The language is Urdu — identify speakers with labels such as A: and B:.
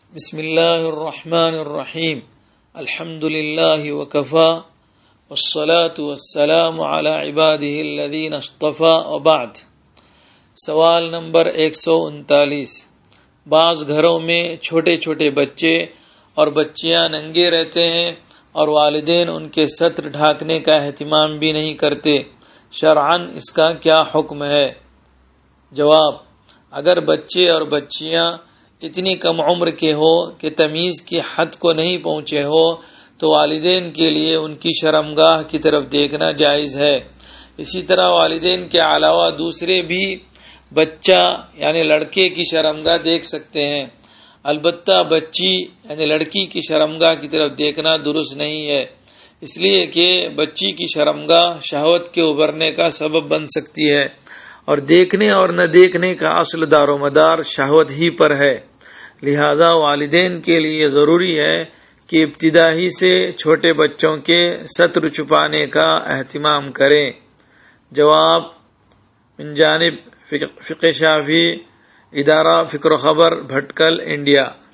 A: بسم اللہ الرحمن الرحیم الحمد للہ وکفا والصلاة والسلام علی عباده الذین اصطفى وبعد۔ سوال نمبر 139۔ بعض گھروں میں چھوٹے چھوٹے بچے اور بچیاں ننگے رہتے ہیں اور والدین ان کے ستر ڈھانکنے کا اہتمام بھی نہیں کرتے، شرعاً اس کا کیا حکم ہے؟ جواب: اگر بچے اور بچیاں اتنی کم عمر کے ہو کہ تمیز کی حد کو نہیں پہنچے ہو تو والدین کے لیے ان کی شرمگاہ کی طرف دیکھنا جائز ہے۔ اسی طرح والدین کے علاوہ دوسرے بھی بچہ یعنی لڑکے کی شرمگاہ دیکھ سکتے ہیں، البتہ بچی یعنی لڑکی کی شرمگاہ کی طرف دیکھنا درست نہیں ہے، اس لیے کہ بچی کی شرمگاہ شہوت کے ابھرنے کا سبب بن سکتی ہے، اور دیکھنے اور نہ دیکھنے کا اصل دار و مدار شہوت ہی پر ہے۔ لہذا والدین کے لیے ضروری ہے کہ ابتدا ہی سے چھوٹے بچوں کے ستر چھپانے کا اہتمام کریں۔ جواب من جانب فقہ شافعی، ادارہ فکر و خبر، بھٹکل، انڈیا۔